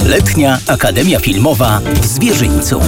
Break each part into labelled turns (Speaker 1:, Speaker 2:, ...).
Speaker 1: Letnia Akademia Filmowa w Zwierzyńcu.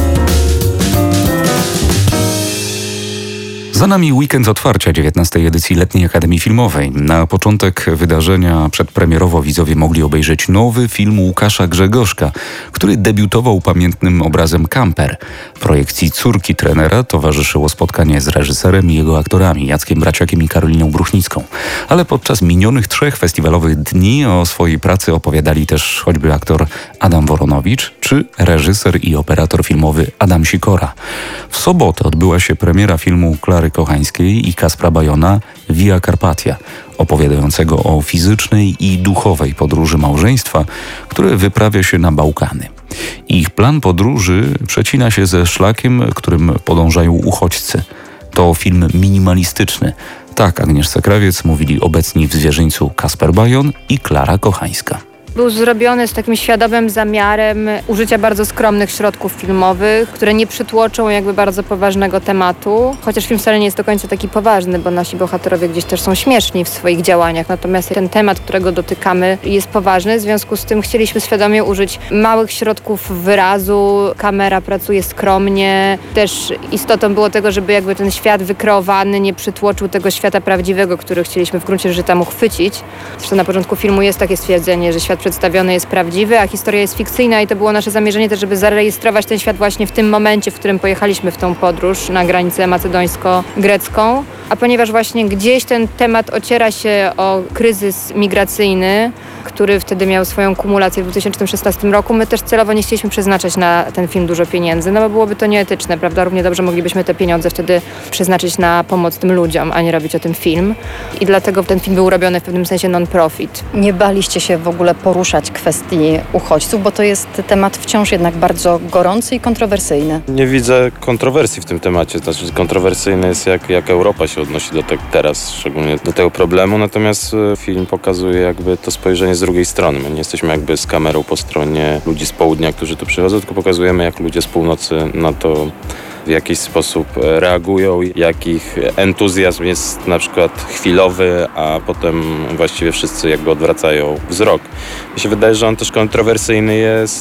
Speaker 2: Za nami weekend otwarcia 19. edycji Letniej Akademii Filmowej. Na początek wydarzenia przedpremierowo widzowie mogli obejrzeć nowy film Łukasza Grzegorzka, który debiutował pamiętnym obrazem Kamper. Projekcji Córki trenera towarzyszyło spotkanie z reżyserem i jego aktorami Jackiem Braciakiem i Karoliną Bruchnicką. Ale podczas minionych 3 festiwalowych dni o swojej pracy opowiadali też choćby aktor Adam Woronowicz czy reżyser i operator filmowy Adam Sikora. W sobotę odbyła się premiera filmu Klary Kochańskiej i Kaspra Bajona Via Carpatia, opowiadającego o fizycznej i duchowej podróży małżeństwa, które wyprawia się na Bałkany. Ich plan podróży przecina się ze szlakiem, którym podążają uchodźcy. To film minimalistyczny. Tak Agnieszce Krawiec mówili obecni w Zwierzyńcu Kasper Bajon i Klara Kochańska.
Speaker 3: Był zrobiony z takim świadomym zamiarem użycia bardzo skromnych środków filmowych, które nie przytłoczą jakby bardzo poważnego tematu. Chociaż film wcale nie jest do końca taki poważny, bo nasi bohaterowie gdzieś też są śmieszni w swoich działaniach. Natomiast ten temat, którego dotykamy, jest poważny. W związku z tym chcieliśmy świadomie użyć małych środków wyrazu. Kamera pracuje skromnie. Też istotą było tego, żeby jakby ten świat wykreowany nie przytłoczył tego świata prawdziwego, który chcieliśmy w gruncie rzeczy tam uchwycić. Zresztą na początku filmu jest takie stwierdzenie, że świat przedstawiony jest prawdziwy, a historia jest fikcyjna i to było nasze zamierzenie też, żeby zarejestrować ten świat właśnie w tym momencie, w którym pojechaliśmy w tą podróż na granicę macedońsko-grecką. A ponieważ właśnie gdzieś ten temat ociera się o kryzys migracyjny, który wtedy miał swoją kumulację w 2016 roku, my też celowo nie chcieliśmy przeznaczać na ten film dużo pieniędzy, no bo byłoby to nieetyczne, prawda? Równie dobrze moglibyśmy te pieniądze wtedy przeznaczyć na pomoc tym ludziom, a nie robić o tym film. I dlatego ten film był robiony w pewnym sensie non-profit.
Speaker 4: Nie baliście się w ogóle poruszać kwestii uchodźców, bo to jest temat wciąż jednak bardzo gorący i kontrowersyjny.
Speaker 5: Nie widzę kontrowersji w tym temacie. Znaczy, kontrowersyjne jest jak Europa się odnosi do tego teraz, szczególnie do tego problemu, natomiast film pokazuje jakby to spojrzenie z drugiej strony. My nie jesteśmy jakby z kamerą po stronie ludzi z południa, którzy tu przychodzą, tylko pokazujemy, jak ludzie z północy na to w jakiś sposób reagują, jak ich entuzjazm jest na przykład chwilowy, a potem właściwie wszyscy jakby odwracają wzrok. Mi się wydaje, że on też kontrowersyjny jest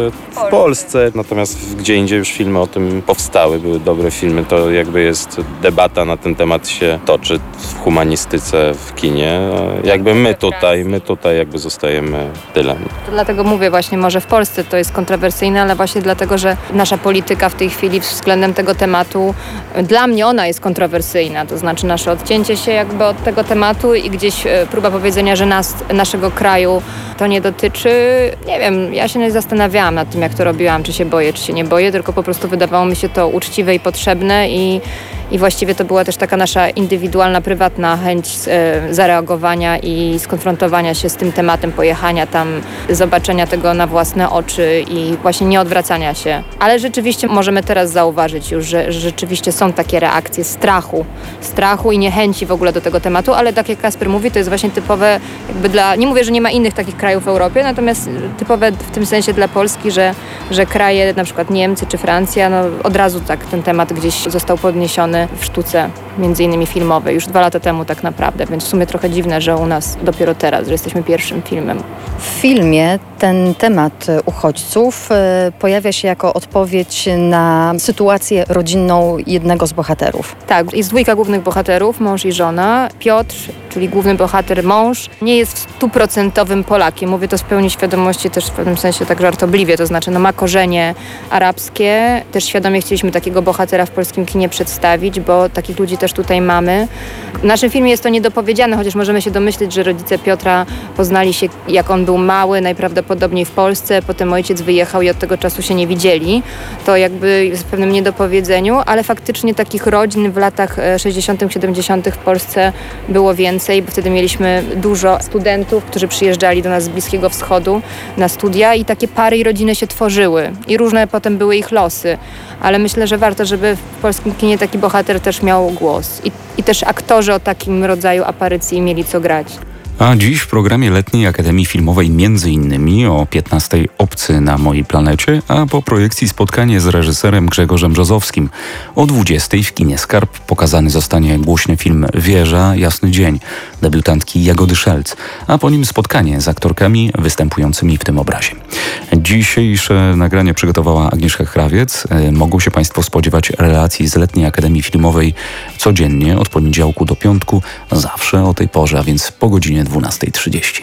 Speaker 5: w Polsce, natomiast gdzie indziej już filmy o tym powstały, były dobre filmy, to jakby jest debata na ten temat się toczy w humanistyce, w kinie. Jakby my tutaj jakby zostajemy tylem.
Speaker 3: To dlatego mówię właśnie, może w Polsce to jest kontrowersyjne, ale właśnie dlatego, że nasza polityka w tej chwili względem tego tematu, dla mnie ona jest kontrowersyjna, to znaczy nasze odcięcie się jakby od tego tematu i gdzieś próba powiedzenia, że naszego kraju to nie dotyczy. Nie wiem, ja się nie zastanawiałam nad tym, jak to robiłam, czy się boję, czy się nie boję, tylko po prostu wydawało mi się to uczciwe i potrzebne i właściwie to była też taka nasza indywidualna, prywatna chęć zareagowania i skonfrontowania się z tym tematem, pojechania tam, zobaczenia tego na własne oczy i właśnie nie odwracania się. Ale rzeczywiście możemy teraz zauważyć już, że rzeczywiście są takie reakcje strachu i niechęci w ogóle do tego tematu, ale tak jak Kasper mówi, to jest właśnie typowe jakby nie mówię, że nie ma innych takich krajów w Europie, natomiast typowe w tym sensie dla Polski, że kraje, na przykład Niemcy czy Francja, no od razu tak ten temat gdzieś został podniesiony w sztuce, między innymi filmowej, już 2 lata temu tak naprawdę, więc w sumie trochę dziwne, że u nas dopiero teraz, że jesteśmy pierwszym filmem.
Speaker 4: W filmie ten temat uchodźców pojawia się jako odpowiedź na sytuację rodzinną jednego z bohaterów.
Speaker 3: Tak, jest 2 głównych bohaterów, mąż i żona. Piotr, czyli główny bohater, mąż, nie jest 100% Polakiem. Mówię to z pełni świadomości, też w pewnym sensie tak żartobliwie, to znaczy ma korzenie arabskie. Też świadomie chcieliśmy takiego bohatera w polskim kinie przedstawić, bo takich ludzi też tutaj mamy. W naszym filmie jest to niedopowiedziane, chociaż możemy się domyśleć, że rodzice Piotra poznali się, jak on był mały, najprawdopodobniej w Polsce, potem ojciec wyjechał i od tego czasu się nie widzieli. To jakby jest w pewnym niedopowiedzeniu, ale faktycznie takich rodzin w latach 60., 70. w Polsce było więcej, bo wtedy mieliśmy dużo studentów, którzy przyjeżdżali do nas z Bliskiego Wschodu na studia i takie pary i rodziny się tworzyły. I różne potem były ich losy. Ale myślę, że warto, żeby w polskim kinie taki bohater też miał głos. I też aktorzy o takim rodzaju aparycji mieli co grać.
Speaker 2: A dziś w programie Letniej Akademii Filmowej m.in. o 15:00 Obcy na mojej planecie, a po projekcji spotkanie z reżyserem Grzegorzem Brzozowskim. O 20:00 w kinie Skarb pokazany zostanie głośny film Wieża, jasny dzień debiutantki Jagody Szelc, a po nim spotkanie z aktorkami występującymi w tym obrazie. Dzisiejsze nagranie przygotowała Agnieszka Krawiec. Mogą się Państwo spodziewać relacji z Letniej Akademii Filmowej codziennie od poniedziałku do piątku, zawsze o tej porze, a więc po godzinie 12:30.